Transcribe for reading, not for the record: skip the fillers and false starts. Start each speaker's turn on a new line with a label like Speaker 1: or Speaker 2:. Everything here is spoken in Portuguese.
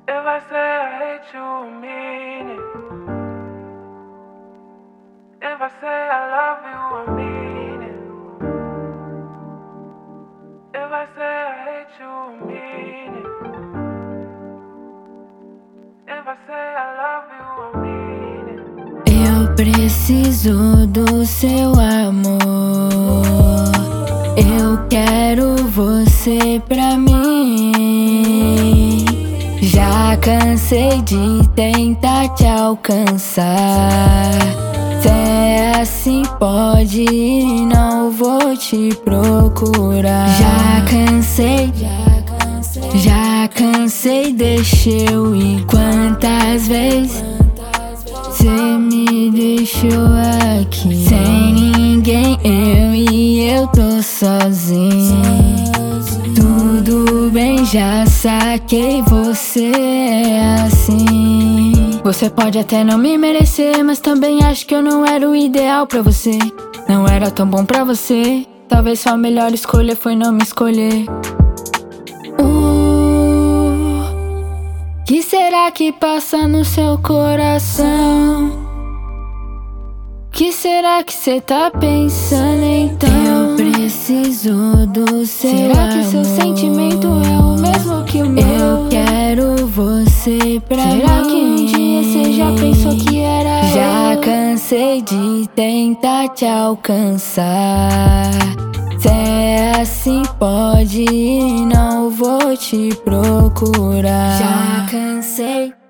Speaker 1: If I say I hate you, I mean it. If I say I love you, I mean it. If I say I hate you, I mean it. If I say I love you, I mean it.
Speaker 2: Eu preciso do seu amor. Eu quero você pra mim. Já cansei de tentar te alcançar. Se é assim, pode ir, não vou te procurar. Já cansei, deixa eu ir. Quantas vezes cê me deixou aqui sem ninguém, eu tô sozinho. Tudo bem, já saquei, você é assim. Você pode até não me merecer, mas também acho que eu não era o ideal pra você. Não era tão bom pra você. Talvez sua melhor escolha foi não me escolher. Que será que passa no seu coração? Que será que cê tá pensando então? Eu preciso do seu amor. Será que seu sentimento é o mesmo que o meu? Eu quero você pra mim. Será que um dia cê já pensou que era já eu? Cansei de tentar te alcançar. Se é assim, pode ir, não vou te procurar. Já cansei